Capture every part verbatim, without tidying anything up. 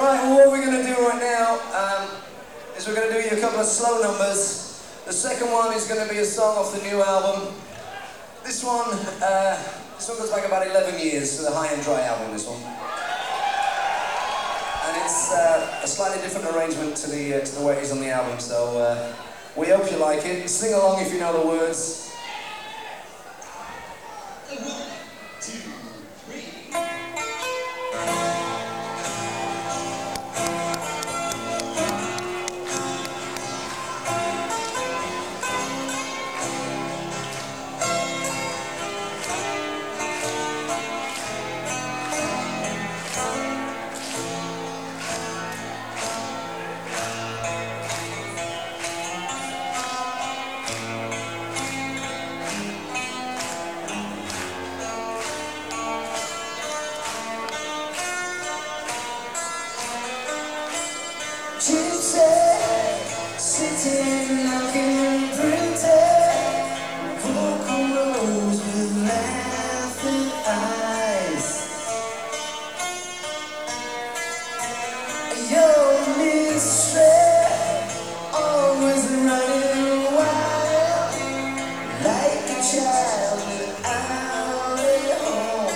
Right, well, what we're going to do right now um, is we're going to do you a couple of slow numbers. The second one is going to be a song off the new album. This one, uh, this one goes back about eleven years to the High and Dry album, this one. And it's uh, a slightly different arrangement to the, uh, to the way it is on the album, so uh, we hope you like it. Sing along if you know the words. One, two, three. Gypsy, sitting looking pretty, vocal rose with laughing eyes. Your mistress, always running wild, like a child without a home.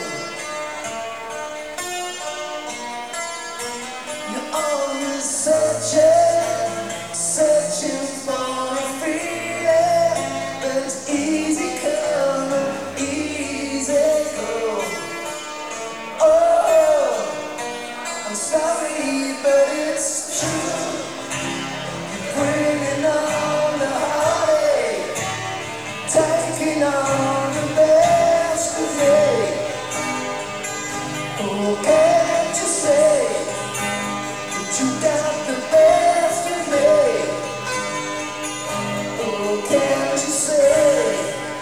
You're always searching, searching for a feeling that's easy come and easy go. Oh, I'm sorry, but it's true. You're bringing on the heartache, taking on the best of me. Oh, can't you say you got the best of me? Oh, can't you say?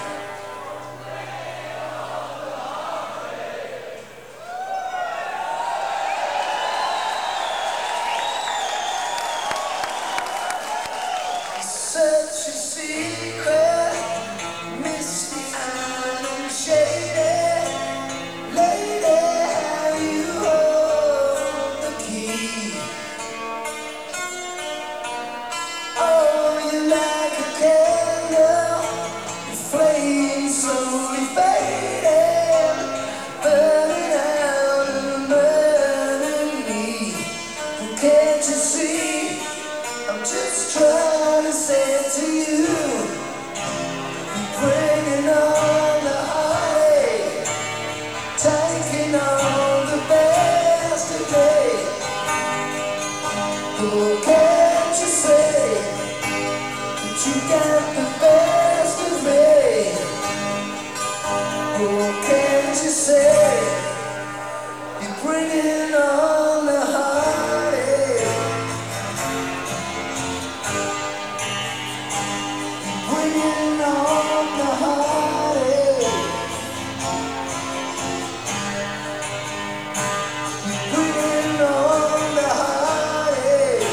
Such a secret, misty and shady. Lady, how you hold the key. Oh, you're like a candle, your flame slowly fading, burning out and burning me. Well, can't you see? I'm just trying to say to you, you're bringing on the heartache, taking on the best of me. Oh, can't you say that you got the best of me? Oh, can't you say you're bringing on the heartache? You're bringing on the heartache. You're bringing on the heartache.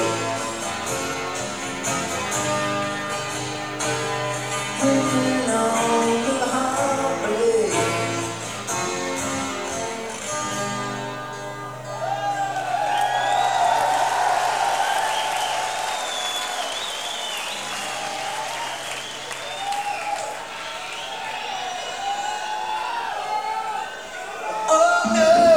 Bringing on the heartache. Oh no!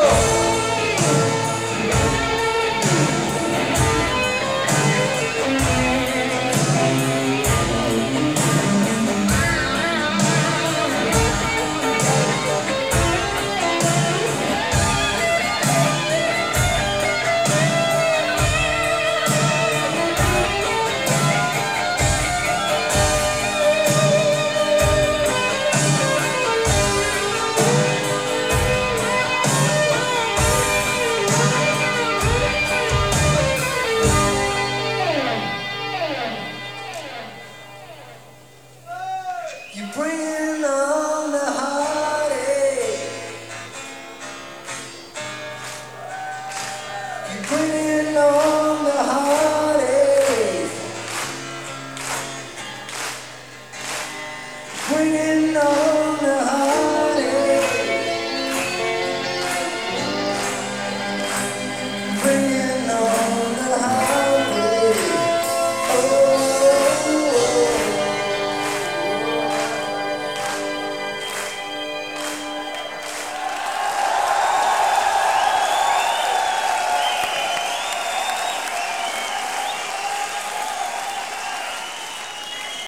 You're bringing on the heartache. You're bringing on